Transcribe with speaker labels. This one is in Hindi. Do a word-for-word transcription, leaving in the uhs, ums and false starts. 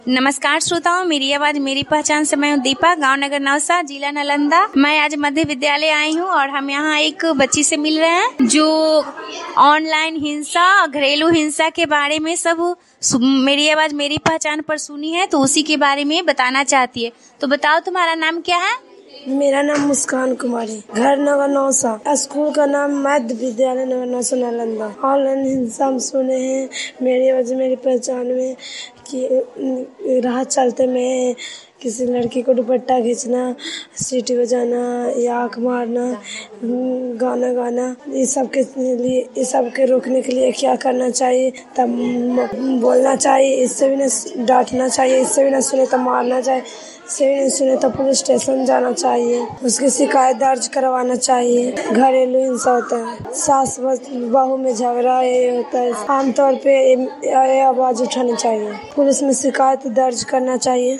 Speaker 1: नमस्कार श्रोताओं, मेरी आवाज मेरी पहचान से मैं हूँ दीपा, गांव नगर नौसा, जिला नालंदा। मैं आज मध्य विद्यालय आई हूँ और हम यहाँ एक बच्ची से मिल रहे हैं जो ऑनलाइन हिंसा और घरेलू हिंसा के बारे में सब मेरी आवाज मेरी पहचान पर सुनी है, तो उसी के बारे में बताना चाहती है। तो बताओ, तुम्हारा नाम क्या है?
Speaker 2: मेरा नाम मुस्कान कुमारी, घर नगर नौसा, स्कूल का नाम मध्य विद्यालय नगर नौसा नालंदा। ऑनलाइन हिंसा हम सुने हैं मेरी आवाज मेरी पहचान में कि राह चलते में किसी लड़की को दुपट्टा खींचना, सीटी बजाना या आँख मारना, गाना गाना, इस सब के लिए इस सब के रोकने के लिए क्या करना चाहिए? तब बोलना चाहिए, इससे भी न डांटना चाहिए, इससे भी न सुने तो मारना चाहिए, इससे भी नहीं सुने तो पुलिस स्टेशन जाना चाहिए, उसकी शिकायत दर्ज करवाना चाहिए। घरेलू हिंसा होता है, सास बहू में झगड़ा ये होता है, आमतौर पे आवाज उठानी चाहिए, पुलिस में शिकायत दर्ज करना चाहिए।